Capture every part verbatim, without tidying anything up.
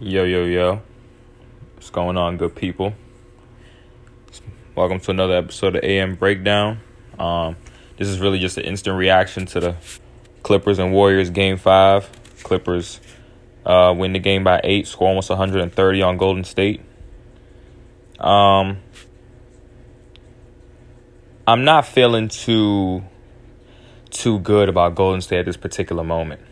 Yo, yo, yo. What's going on, good people? Welcome to another episode of A M Breakdown. Um, this is really just an instant reaction to the Clippers and Warriors Game five. Clippers uh, win the game by eight, score almost one hundred thirty on Golden State. Um, I'm not feeling too, too good about Golden State at this particular moment.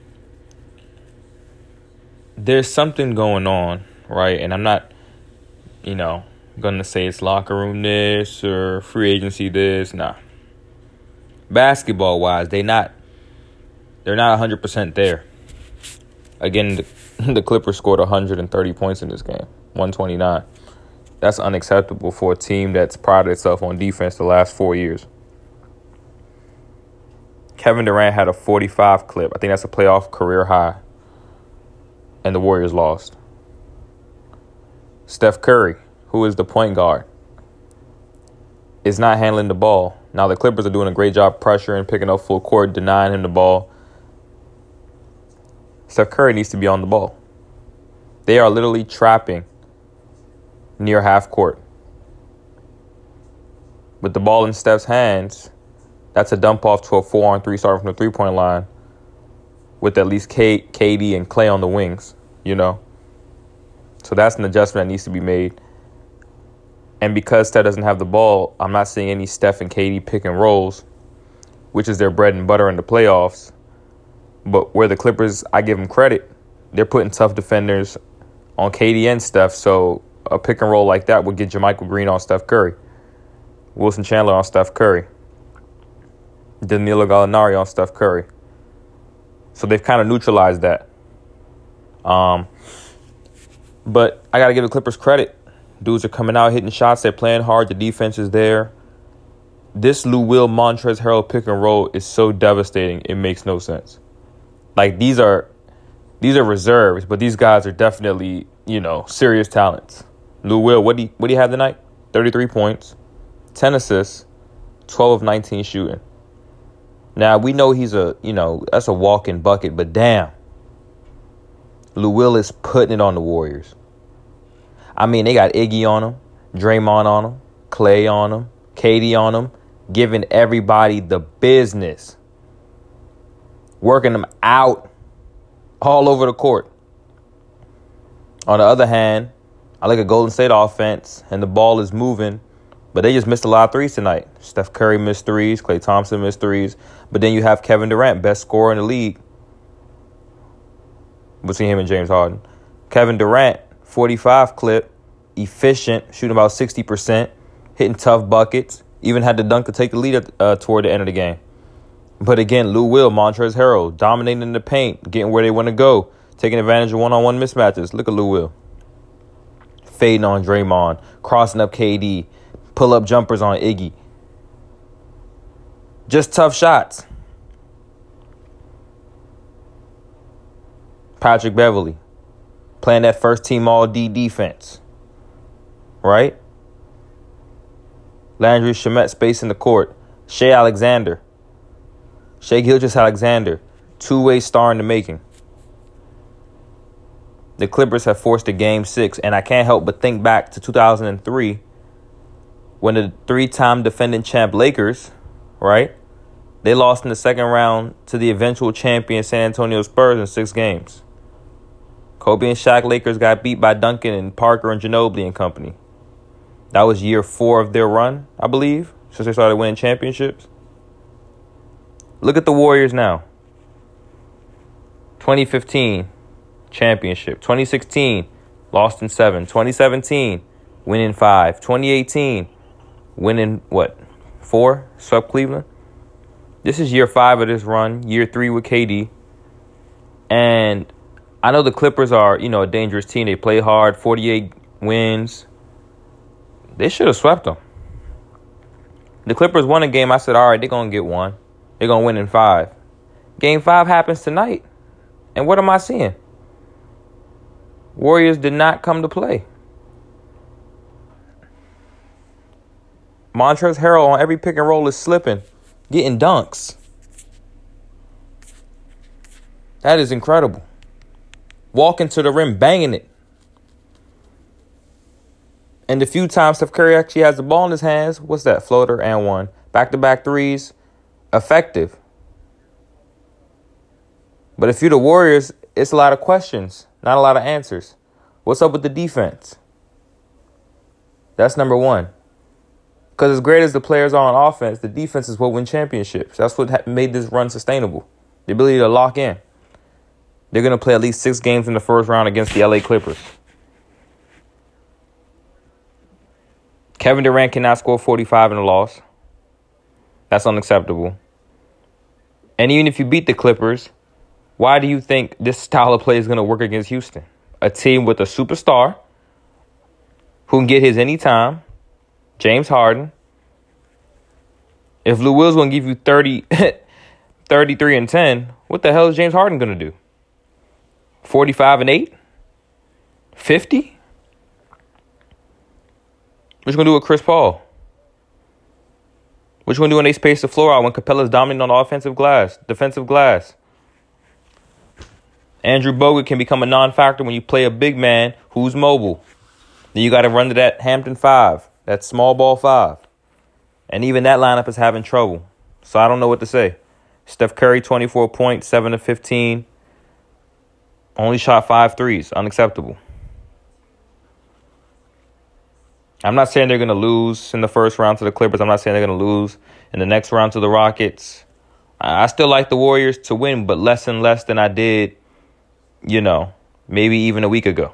There's something going on, right? And I'm not, you know, going to say it's locker room this or free agency this. Nah. Basketball-wise, they not, they're not one hundred percent there. Again, the, the Clippers scored one hundred thirty points in this game, one twenty-nine. That's unacceptable for a team that's prided itself on defense the last four years. Kevin Durant had a forty-five clip. I think that's a playoff career high. And the Warriors lost. Steph Curry, who is the point guard, is not handling the ball. Now, the Clippers are doing a great job pressuring, picking up full court, denying him the ball. Steph Curry needs to be on the ball. They are literally trapping near half court. With the ball in Steph's hands, that's a dump off to a four on three starting from the three-point line with at least K- KD and Clay on the wings, you know. So that's an adjustment that needs to be made. And because Steph doesn't have the ball, I'm not seeing any Steph and K D pick and rolls, which is their bread and butter in the playoffs. But where the Clippers, I give them credit, they're putting tough defenders on K D and Steph. So a pick and roll like that would get JaMychal Green on Steph Curry, Wilson Chandler on Steph Curry, Danilo Gallinari on Steph Curry. So they've kind of neutralized that. Um, but I got to give the Clippers credit. Dudes are coming out, hitting shots. They're playing hard. The defense is there. This Lou Will Montrezl Harrell pick and roll is so devastating. It makes no sense. Like, these are these are reserves, but these guys are definitely, you know, serious talents. Lou Will, what do you, what do you have tonight? thirty-three points, ten assists, twelve of nineteen shooting. Now, we know he's a, you know, that's a walk-in bucket, but damn. Lou Will is putting it on the Warriors. I mean, they got Iggy on him, Draymond on him, Clay on him, K D on him, giving everybody the business. Working them out all over the court. On the other hand, I look at Golden State offense, and the ball is moving, but they just missed a lot of threes tonight. Steph Curry missed threes. Klay Thompson missed threes. But then you have Kevin Durant, best scorer in the league, between him and James Harden. Kevin Durant, forty-five clip, efficient, shooting about sixty percent, hitting tough buckets, even had to dunk to take the lead uh, toward the end of the game. But again, Lou Will, Montrezl Harrell, dominating in the paint, getting where they want to go, taking advantage of one-on-one mismatches. Look at Lou Will. Fading on Draymond, crossing up K D, pull-up jumpers on Iggy. Just tough shots. Patrick Beverley playing that first-team All-D defense. Right? Landry Shamet spacing the court. Shea Alexander. Shea Gilgeous-Alexander. Two-way star in the making. The Clippers have forced a game six, and I can't help but think back to two thousand three when the three-time defending champ Lakers, right, they lost in the second round to the eventual champion San Antonio Spurs in six games. Kobe and Shaq Lakers got beat by Duncan and Parker and Ginobili and company. That was year four of their run, I believe, since they started winning championships. Look at the Warriors now. twenty fifteen, championship. twenty sixteen, lost in seven. twenty seventeen, winning five. twenty eighteen, winning, what, four? Swept Cleveland. This is year five of this run, year three with K D. And I know the Clippers are, you know, a dangerous team. They play hard, forty-eight wins. They should have swept them. The Clippers won a game. I said, all right, they're going to get one. They're going to win in five. Game five happens tonight. And what am I seeing? Warriors did not come to play. Montrezl Harrell on every pick and roll is slipping, getting dunks. That is incredible. walking to the rim, banging it. And the few times Steph Curry actually has the ball in his hands, what's that? Floater and one. Back-to-back threes, effective. But if you're the Warriors, it's a lot of questions, not a lot of answers. What's up with the defense? That's number one. Because as great as the players are on offense, the defense is what wins championships. That's what made this run sustainable. The ability to lock in. They're going to play at least six games in the first round against the L A Clippers. Kevin Durant cannot score forty-five in a loss. That's unacceptable. And even if you beat the Clippers, why do you think this style of play is going to work against Houston? A team with a superstar who can get his anytime, James Harden. If Lou Will's going to give you thirty, thirty-three and ten, what the hell is James Harden going to do? forty-five and eight? fifty? What you going to do with Chris Paul? What you going to do when they space the floor out when Capella's dominating on the offensive glass, defensive glass? Andrew Bogut can become a non-factor when you play a big man who's mobile. Then you got to run to that Hampton five, that small ball five. And even that lineup is having trouble. So I don't know what to say. Steph Curry, twenty-four points, seven of fifteen. Only shot five threes. Unacceptable. I'm not saying they're going to lose in the first round to the Clippers. I'm not saying they're going to lose in the next round to the Rockets. I still like the Warriors to win, but less and less than I did, you know, maybe even a week ago.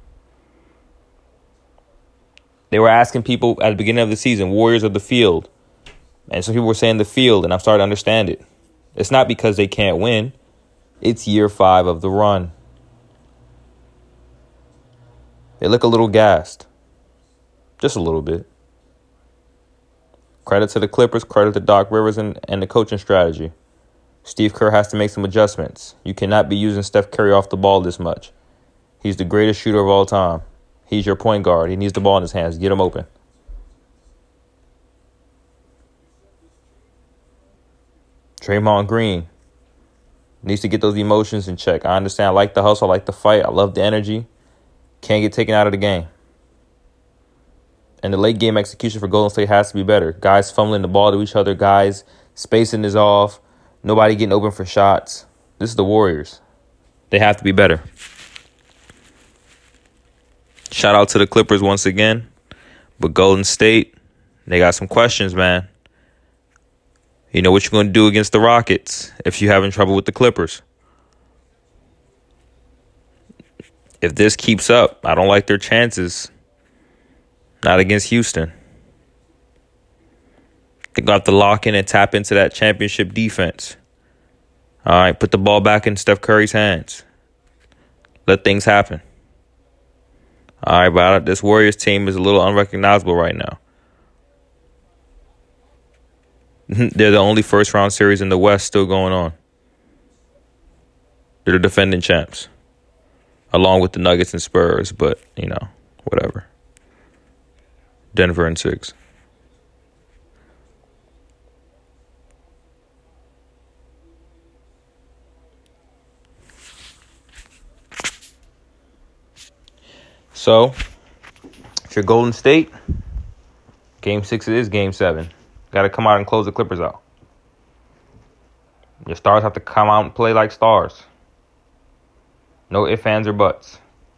They were asking people at the beginning of the season, Warriors of the field. And some people were saying the field, and I'm starting to understand it. It's not because they can't win. It's year five of the run. They look a little gassed. Just a little bit. Credit to the Clippers, credit to Doc Rivers and, and the coaching strategy. Steve Kerr has to make some adjustments. You cannot be using Steph Curry off the ball this much. He's the greatest shooter of all time. He's your point guard. He needs the ball in his hands. Get him open. Draymond Green needs to get those emotions in check. I understand. I like the hustle. I like the fight. I love the energy. Can't get taken out of the game. And the late game execution for Golden State has to be better. Guys fumbling the ball to each other. Guys spacing is off. Nobody getting open for shots. This is the Warriors. They have to be better. Shout out to the Clippers once again. But Golden State, they got some questions, man. You know what you're going to do against the Rockets if you're having trouble with the Clippers. If this keeps up, I don't like their chances. Not against Houston. They got to lock in and tap into that championship defense. All right, put the ball back in Steph Curry's hands. Let things happen. All right, but this Warriors team is a little unrecognizable right now. They're the only first-round series in the West still going on. They're the defending champs. Along with the Nuggets and Spurs, but, you know, whatever. Denver and six. So, if you're Golden State, game six is game seven. Got to come out and close the Clippers out. Your stars have to come out and play like stars. No ifs, ands, or buts.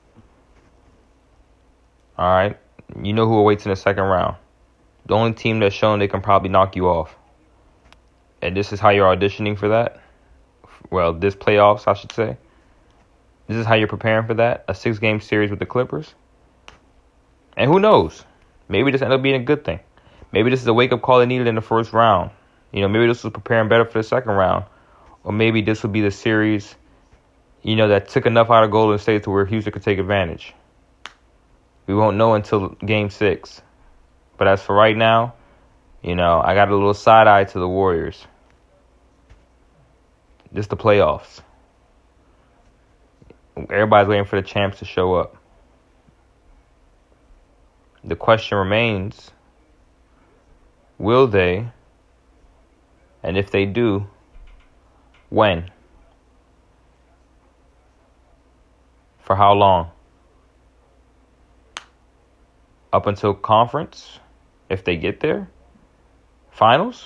All right. You know who awaits in the second round. The only team that's shown they can probably knock you off. And this is how you're auditioning for that. Well, this playoffs, I should say. This is how you're preparing for that. A six-game series with the Clippers. And who knows? Maybe this ended up being a good thing. Maybe this is a wake-up call they needed in the first round. You know, maybe this was preparing better for the second round. Or maybe this would be the series, you know, that took enough out of Golden State to where Houston could take advantage. We won't know until game six. But as for right now, you know, I got a little side eye to the Warriors. Just the playoffs. Everybody's waiting for the champs to show up. The question remains, will they? And if they do, when? For how long? Up until conference, if they get there? Finals?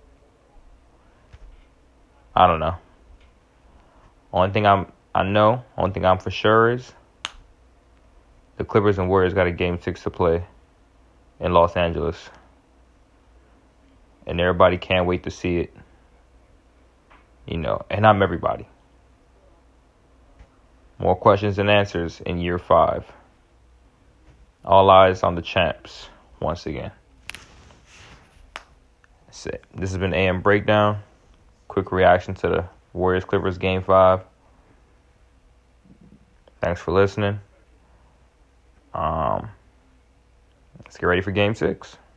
I don't know. Only thing I'm I know, only thing I'm for sure is the Clippers and Warriors got a game six to play in Los Angeles. And everybody can't wait to see it. You know, and I'm everybody. More questions than answers in year five. All eyes on the champs once again. That's it. This has been A M Breakdown. Quick reaction to the Warriors Clippers game five. Thanks for listening. Um, let's get ready for game six.